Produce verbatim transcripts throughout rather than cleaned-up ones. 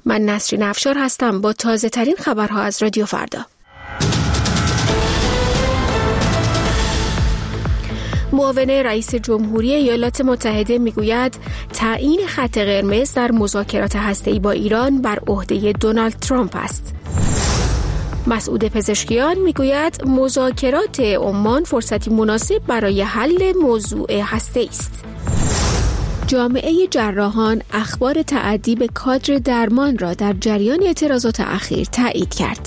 من نسرین افشار هستم با تازه ترین خبرها از رادیو فردا. معاون رئیس جمهوری ایالات متحده میگوید تعیین خط قرمز در مذاکرات هسته‌ای با ایران بر عهده دونالد ترامپ است. مسعود پزشکیان میگوید مذاکرات عمان فرصتی مناسب برای حل موضوع هسته‌ای است. جامعه جراحان اخبار تعدی به کادر درمان را در جریان اعتراضات اخیر تایید کرد.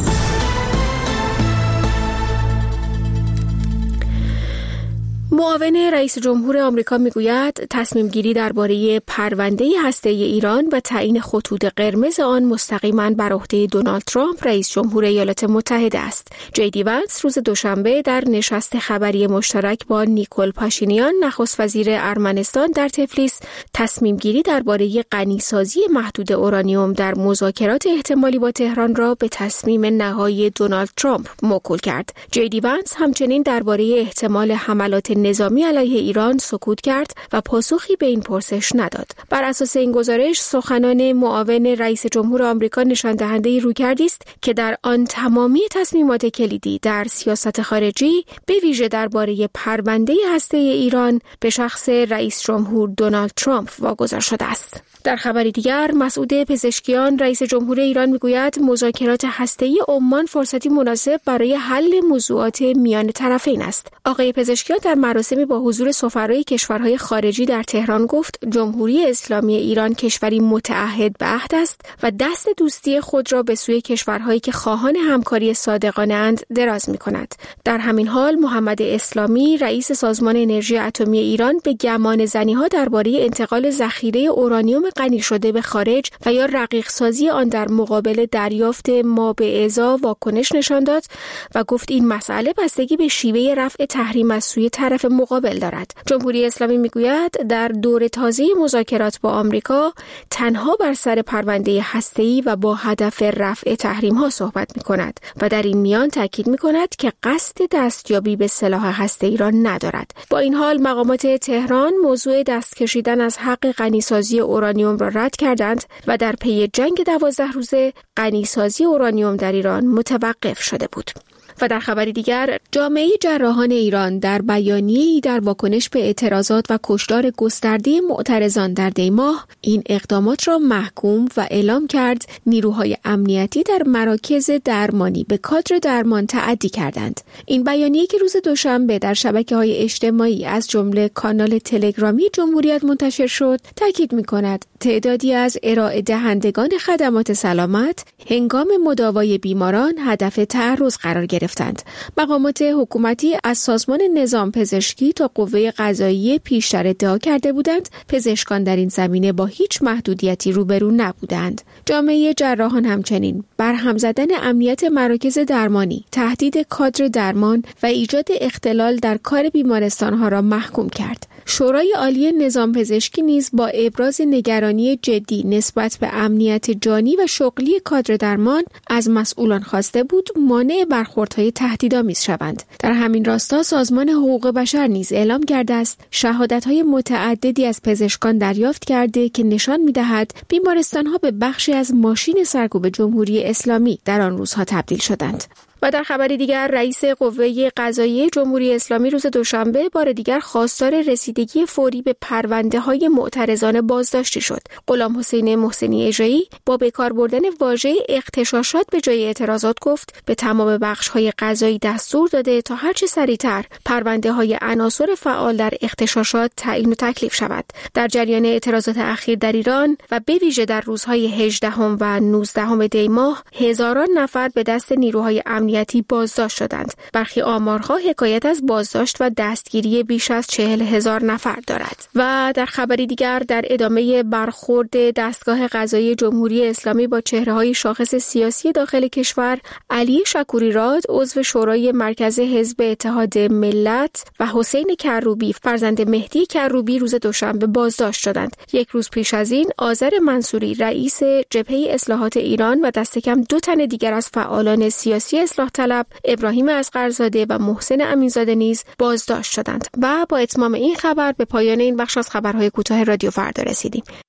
معاون رئیس جمهور آمریکا میگوید تصمیم گیری درباره پرونده هسته‌ای ایران و تعیین خطوط قرمز آن مستقیما بر عهده دونالد ترامپ رئیس جمهور ایالات متحده است. جی دی ونس روز دوشنبه در نشست خبری مشترک با نیکول پاشینیان نخست وزیر ارمنستان در تفلیس تصمیم گیری درباره غنیسازی محدود اورانیوم در مذاکرات احتمالی با تهران را به تصمیم نهایی دونالد ترامپ موکول کرد. جی دی ونس همچنین درباره احتمال حملات نظامی علیه ایران سکوت کرد و پاسخی به این پرسش نداد. بر اساس این گزارش سخنان معاون رئیس جمهور آمریکا نشان دهنده رویکردی است که در آن تمامی تصمیمات کلیدی در سیاست خارجی به ویژه درباره پرونده هسته‌ای ایران به شخص رئیس جمهور دونالد ترامپ واگذار شده است. در خبری دیگر مسعود پزشکیان رئیس جمهور ایران میگوید مذاکرات هسته‌ای عمان فرصتی مناسب برای حل موضوعات میان طرفین است. آقای پزشکیان در مراسمی با حضور سفرای کشورهای خارجی در تهران گفت جمهوری اسلامی ایران کشوری متعهد به عهد است و دست دوستی خود را به سوی کشورهایی که خواهان همکاری صادقانه اند دراز می‌کند. در همین حال محمد اسلامی رئیس سازمان انرژی اتمی ایران به گمان زنی‌ها درباره انتقال ذخیره اورانیوم غنی شده به خارج و یا رقیق سازی آن در مقابل دریافت ما به ازا واکنش نشان داد و گفت این مسئله بستگی به شیوه رفع تحریم از سوی طرف مقابل دارد. جمهوری اسلامی میگوید در دور تازه مذاکرات با آمریکا تنها بر سر پرونده هسته‌ای و با هدف رفع تحریم‌ها صحبت می‌کند و در این میان تاکید می‌کند که قصد دستیابی به سلاح هسته‌ای را ندارد. با این حال مقامات تهران موضوع دست کشیدن از حق غنیسازی اورانیوم را رد کردند و در پی جنگ دوازده روزه غنیسازی اورانیوم در ایران متوقف شده بود. و در خبری دیگر جامعه جراحان ایران در بیانیه‌ای در واکنش به اعتراضات و کشتار گسترده معترضان در دی ماه این اقدامات را محکوم و اعلام کرد نیروهای امنیتی در مراکز درمانی به کادر درمان تعدی کردند. این بیانیه که روز دوشنبه در شبکه‌های اجتماعی از جمله کانال تلگرامی جمهوریت منتشر شد تاکید می‌کند تعدادی از ارائه دهندگان خدمات سلامت هنگام مداوای بیماران هدف تعرض قرار گرفتند. مقامات حکومتی از سازمان نظام پزشکی تا قوه قضاییه پیشتر ادعا کرده بودند پزشکان در این زمینه با هیچ محدودیتی روبرو نبودند. جامعه جراحان همچنین برهم زدن امنیت مراکز درمانی، تهدید کادر درمان و ایجاد اختلال در کار بیمارستان‌ها را محکوم کرد. شورای عالی نظام پزشکی نیز با ابراز نگرانی جدی نسبت به امنیت جانی و شغلی کادر درمان از مسئولان خواسته بود مانع برخوردهای تهدیدآمیز شوند. در همین راستا سازمان حقوق بشر نیز اعلام کرده است شهادت‌های متعددی از پزشکان دریافت کرده که نشان می‌دهد بیمارستان‌ها به بخشی از ماشین سرکوب جمهوری اسلامی در آن روزها تبدیل شدند. و در خبری دیگر رئیس قوه قضاییه جمهوری اسلامی روز دوشنبه بار دیگر خواستار رسیدگی فوری به پرونده‌های معترضان بازداشتی شد. غلام حسین محسنی اژه‌ای با به کار بردن واژه اغتشاشات به جای اعتراضات گفت به تمام بخش‌های قضایی دستور داده تا هرچه سریعتر پرونده‌های عناصر فعال در اغتشاشات تعیین و تکلیف شود. در جریان اعتراضات اخیر در ایران و به ویژه در روزهای هجدهم و نوزدهم دی ماه هزاران نفر به دست نیروهای امنیتی بازداشت شدند. برخی آمارها حکایت از بازداشت و دستگیری بیش از چهل هزار نفر دارد. و در خبری دیگر در ادامه برخورد دستگاه قضایی جمهوری اسلامی با چهره‌های شاخص سیاسی داخل کشور، علی شکوری‌راد عضو شورای مرکز حزب اتحاد ملت و حسین کروبی فرزند مهدی کروبی روز دوشنبه بازداشت شدند. یک روز پیش از این آذر منصوری رئیس جبهه اصلاحات ایران و دست کم دو تن دیگر از فعالان سیاسی اصلاح طلب ابراهیم اصغرزاده و محسن امینزاده نیز بازداشت شدند. و با اتمام این خبر به پایان این بخش از خبرهای کوتاه رادیو فردا رسیدیم.